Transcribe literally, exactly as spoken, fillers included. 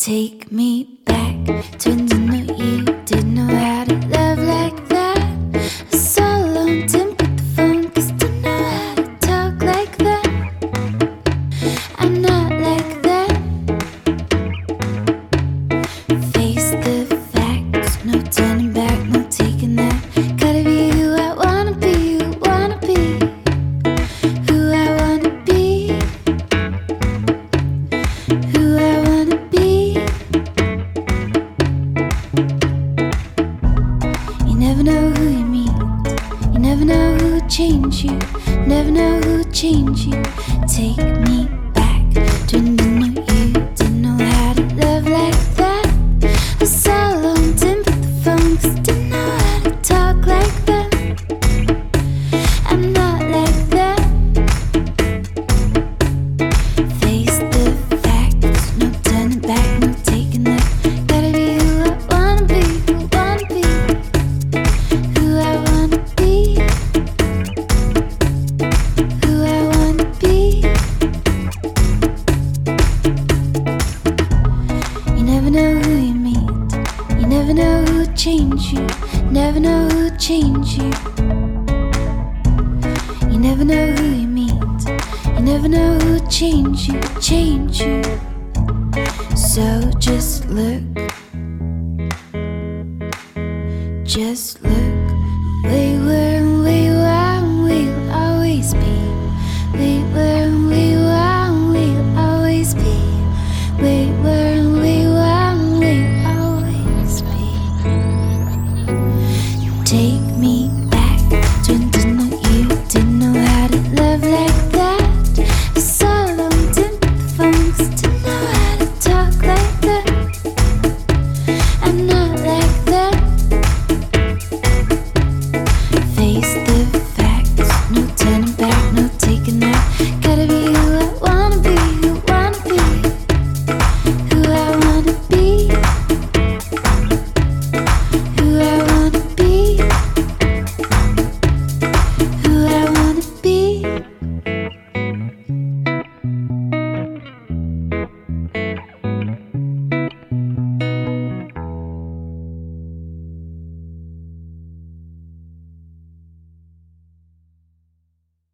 Take me back to when you know you didn't know how to love like that. I saw alone, didn't pick the phone, cause didn't know how to talk like that. I'm not like that. Face the facts, no turning back, no taking that. Gotta be who I wanna be, who I wanna be, who I wanna be, who I wanna be. You never know who you meet, you never know who would change you, never know who would change you. Take me back to when you know you didn't know how to love like that. I saw alone, didn't pick the phone, cause didn't know how to talk like that. I'm not like that. Face the facts, no turning back, no taking that. Gotta be who I wanna be, who I wanna be, who I wanna be, who I wanna be. You never know who you meet, you never know who would change you, never know who would change you. You never know who you meet, you never know who would change you, change you. So just look, just look.